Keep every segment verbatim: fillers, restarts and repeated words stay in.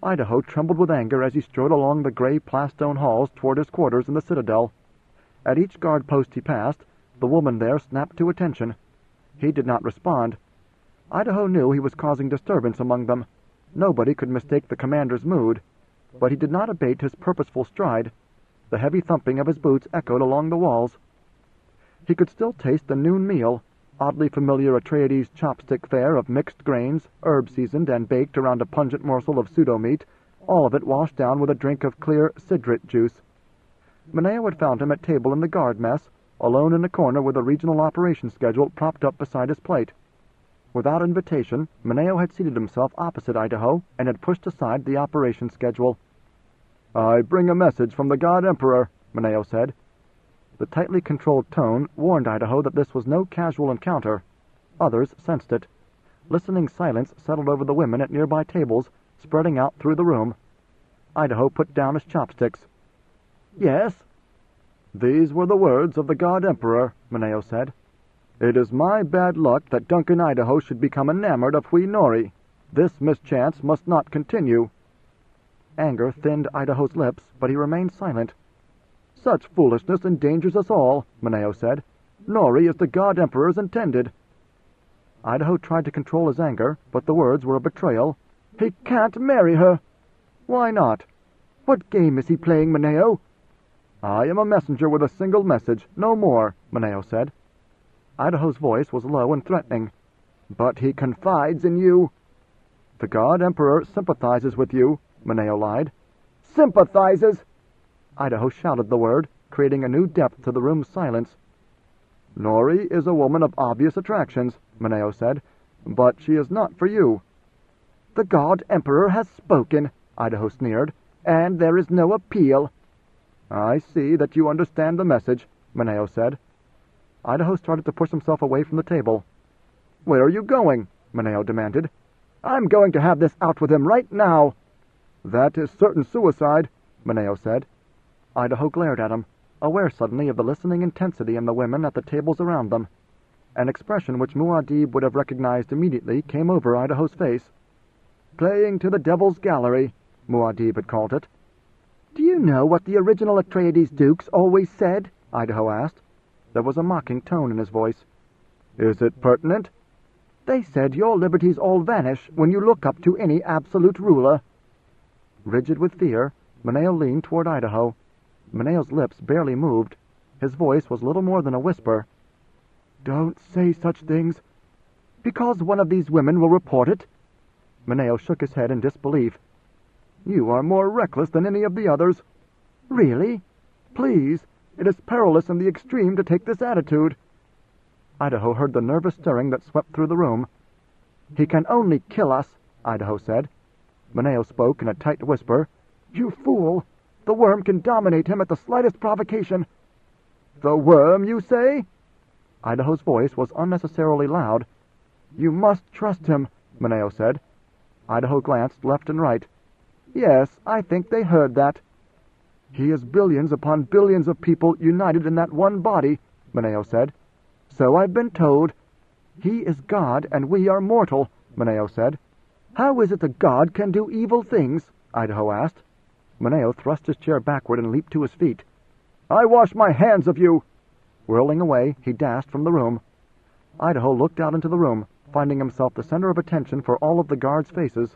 Idaho trembled with anger as he strode along the gray plastone halls toward his quarters in the Citadel. At each guard post he passed, the woman there snapped to attention. He did not respond. Idaho knew he was causing disturbance among them. Nobody could mistake the commander's mood, but he did not abate his purposeful stride. The heavy thumping of his boots echoed along the walls. He could still taste the noon meal, oddly familiar Atreides chopstick fare of mixed grains, herb-seasoned and baked around a pungent morsel of pseudo-meat, all of it washed down with a drink of clear sidrit juice. Mineo had found him at table in the guard mess, alone in a corner with a regional operations schedule propped up beside his plate. Without invitation, Mineo had seated himself opposite Idaho and had pushed aside the operations schedule. "I bring a message from the God Emperor," Mineo said. The tightly controlled tone warned Idaho that this was no casual encounter. Others sensed it. Listening silence settled over the women at nearby tables, spreading out through the room. Idaho put down his chopsticks. "Yes?" "These were the words of the God Emperor," Mineo said. "It is my bad luck that Duncan Idaho should become enamored of Hui Nori. This mischance must not continue." Anger thinned Idaho's lips, but he remained silent. "Such foolishness endangers us all," Mineo said. "Nori is the God Emperor's intended." Idaho tried to control his anger, but the words were a betrayal. "He can't marry her." "Why not?" "What game is he playing, Mineo?" "I am a messenger with a single message, no more," Mineo said. Idaho's voice was low and threatening. "But he confides in you." "The God Emperor sympathizes with you," Mineo lied. "Sympathizes!" Idaho shouted the word, creating a new depth to the room's silence. "Nori is a woman of obvious attractions," Mineo said, "but she is not for you." "The God Emperor has spoken," Idaho sneered, "and there is no appeal." "I see that you understand the message," Mineo said. Idaho started to push himself away from the table. "Where are you going?" Mineo demanded. "I'm going to have this out with him right now." "That is certain suicide," Mineo said. Idaho glared at him, aware suddenly of the listening intensity in the women at the tables around them. An expression which Muad'Dib would have recognized immediately came over Idaho's face. "Playing to the Devil's Gallery," Muad'Dib had called it. "Do you know what the original Atreides dukes always said?" Idaho asked. There was a mocking tone in his voice. "Is it pertinent?" "They said your liberties all vanish when you look up to any absolute ruler." Rigid with fear, Mineo leaned toward Idaho. Mineo's lips barely moved. His voice was little more than a whisper. "Don't say such things." "Because one of these women will report it?" Mineo shook his head in disbelief. "You are more reckless than any of the others." "Really?" "Please, it is perilous in the extreme to take this attitude." Idaho heard the nervous stirring that swept through the room. "He can only kill us," Idaho said. Mineo spoke in a tight whisper. "You fool! The worm can dominate him at the slightest provocation." "The worm, you say?" Idaho's voice was unnecessarily loud. "You must trust him," Mineo said. Idaho glanced left and right. "Yes, I think they heard that." "He is billions upon billions of people united in that one body," Mineo said. "So I've been told." "He is God, and we are mortal," Mineo said. "How is it the God can do evil things?" Idaho asked. Mineo thrust his chair backward and leaped to his feet. "I wash my hands of you!" Whirling away, he dashed from the room. Idaho looked out into the room, finding himself the center of attention for all of the guards' faces.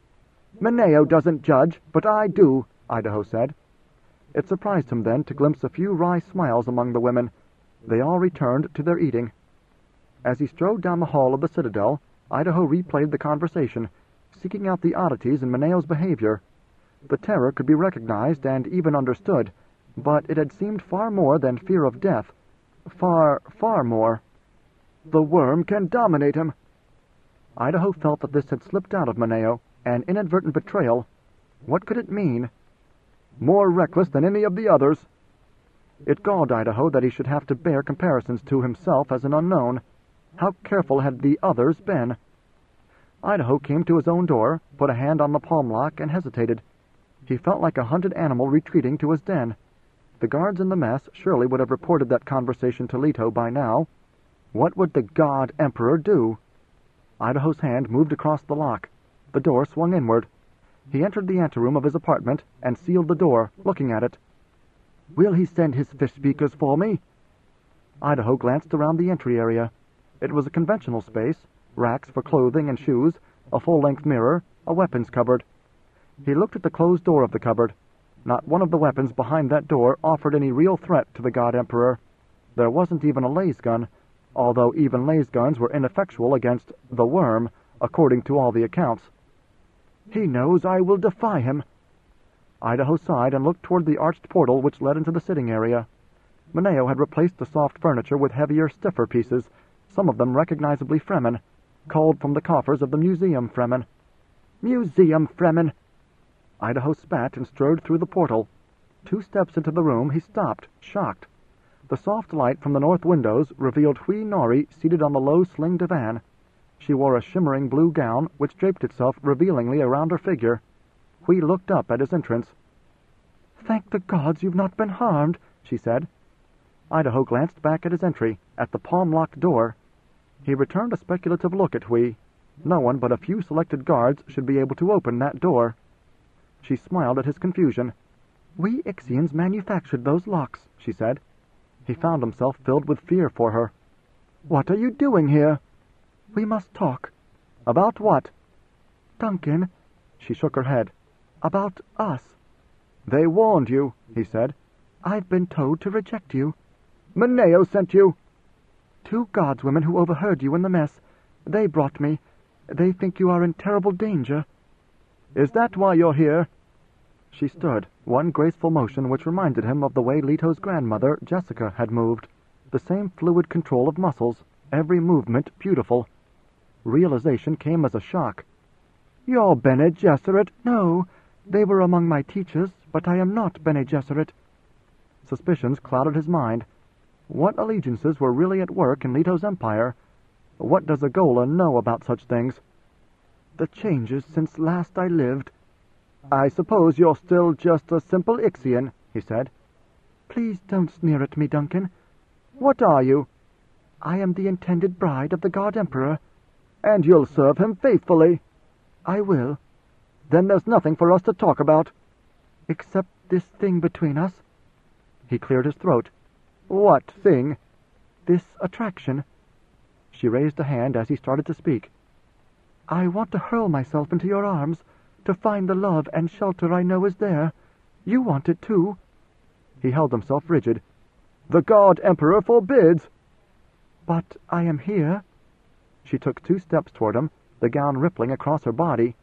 "Mineo doesn't judge, but I do," Idaho said. It surprised him then to glimpse a few wry smiles among the women. They all returned to their eating. As he strode down the hall of the Citadel, Idaho replayed the conversation, seeking out the oddities in Mineo's behavior. The terror could be recognized and even understood, but it had seemed far more than fear of death. Far, far more. "The worm can dominate him." Idaho felt that this had slipped out of Mineo, an inadvertent betrayal. What could it mean? "More reckless than any of the others." It galled Idaho that he should have to bear comparisons to himself as an unknown. How careful had the others been? Idaho came to his own door, put a hand on the palm lock, and hesitated. He felt like a hunted animal retreating to his den. The guards in the mess surely would have reported that conversation to Leto by now. What would the God Emperor do? Idaho's hand moved across the lock. The door swung inward. He entered the anteroom of his apartment and sealed the door, looking at it. "Will he send his fish speakers for me?" Idaho glanced around the entry area. It was a conventional space, racks for clothing and shoes, a full-length mirror, a weapons cupboard. He looked at the closed door of the cupboard. Not one of the weapons behind that door offered any real threat to the God Emperor. There wasn't even a laser gun, although even laser guns were ineffectual against the Worm, according to all the accounts. "He knows I will defy him." Idaho sighed and looked toward the arched portal which led into the sitting area. Mineo had replaced the soft furniture with heavier, stiffer pieces, some of them recognizably Fremen, culled from the coffers of the Museum Fremen. "Museum Fremen!" Idaho spat and strode through the portal. Two steps into the room, he stopped, shocked. The soft light from the north windows revealed Hui Nori seated on the low sling divan. She wore a shimmering blue gown, which draped itself revealingly around her figure. Hui looked up at his entrance. "Thank the gods you've not been harmed," she said. Idaho glanced back at his entry, at the palm-locked door. He returned a speculative look at Hui. No one but a few selected guards should be able to open that door. She smiled at his confusion. "We Ixians manufactured those locks," she said. He found himself filled with fear for her. "What are you doing here?" "We must talk." "About what?" "Duncan." She shook her head. "About us." "They warned you," he said. "I've been told to reject you." "Mineo sent you." "Two guardswomen who overheard you in the mess. They brought me. They think you are in terrible danger." "Is that why you're here?" She stood, one graceful motion which reminded him of the way Leto's grandmother, Jessica, had moved. The same fluid control of muscles, every movement beautiful. Realization came as a shock. "You're Bene Gesserit." "No, they were among my teachers, but I am not Bene Gesserit." Suspicions clouded his mind. What allegiances were really at work in Leto's empire? What does a Golan know about such things? "The changes since last I lived." "I suppose you're still just a simple Ixian," he said. "Please don't sneer at me, Duncan." "What are you?" "I am the intended bride of the God Emperor." "And you'll serve him faithfully." "I will." "Then there's nothing for us to talk about." "Except this thing between us." He cleared his throat. "What thing?" "This attraction." She raised a hand as he started to speak. "I want to hurl myself into your arms, to find the love and shelter I know is there. You want it too." He held himself rigid. "The God Emperor forbids." "But I am here." She took two steps toward him, the gown rippling across her body.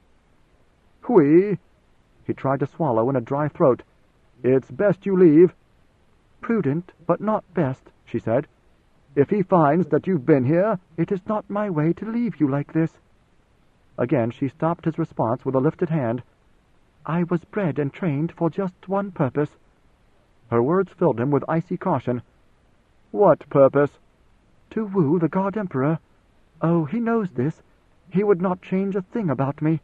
"Hui!" He tried to swallow in a dry throat. "It's best you leave." "Prudent, but not best," she said. "If he finds that you've been here..." "It is not my way to leave you like this." Again she stopped his response with a lifted hand. "I was bred and trained for just one purpose." Her words filled him with icy caution. "What purpose?" "To woo the God Emperor. Oh, he knows this. He would not change a thing about me."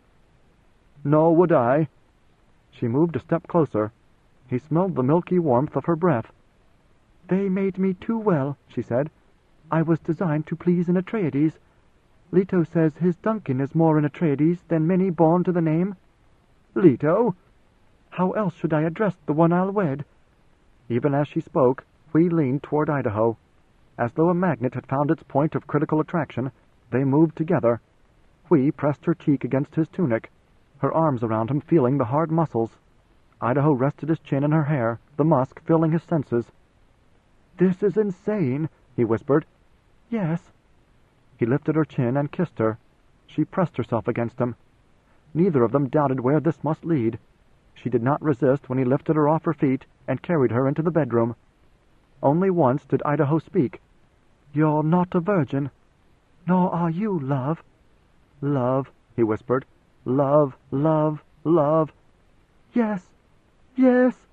"Nor would I." She moved a step closer. He smelled the milky warmth of her breath. "They made me too well," she said. "I was designed to please an Atreides. Leto says his Duncan is more an Atreides than many born to the name." "Leto?" "How else should I address the one I'll wed?" Even as she spoke, Hui leaned toward Idaho. As though a magnet had found its point of critical attraction, they moved together. Hui pressed her cheek against his tunic, her arms around him feeling the hard muscles. Idaho rested his chin in her hair, the musk filling his senses. "This is insane," he whispered. "Yes." He lifted her chin and kissed her. She pressed herself against him. Neither of them doubted where this must lead. She did not resist when he lifted her off her feet and carried her into the bedroom. Only once did Idaho speak. "You're not a virgin." "Nor are you, love." "Love," he whispered. "Love, love, love." "Yes, yes."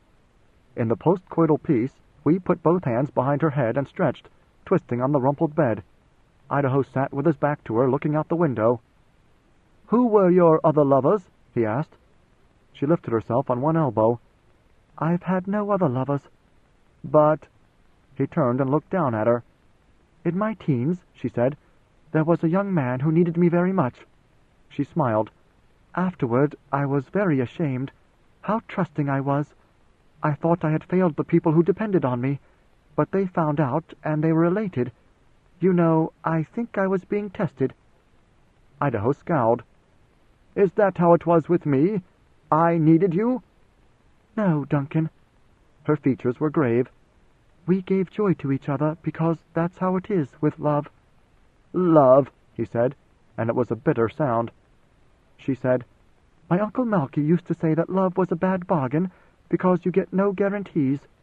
In the postcoital peace, Hui put both hands behind her head and stretched, twisting on the rumpled bed. Idaho sat with his back to her, looking out the window. "Who were your other lovers?" he asked. She lifted herself on one elbow. "I've had no other lovers." "But—" He turned and looked down at her. "In my teens," she said, "there was a young man who needed me very much." She smiled. Afterward, I was very ashamed. How trusting I was! I thought I had failed the people who depended on me, but they found out, and they were elated. You know, I think I was being tested." Idaho scowled. "Is that how it was with me? I needed you?" "No, Duncan." Her features were grave. "We gave joy to each other because that's how it is with love." "Love," he said, and it was a bitter sound. She said, "My Uncle Malky used to say that love was a bad bargain because you get no guarantees.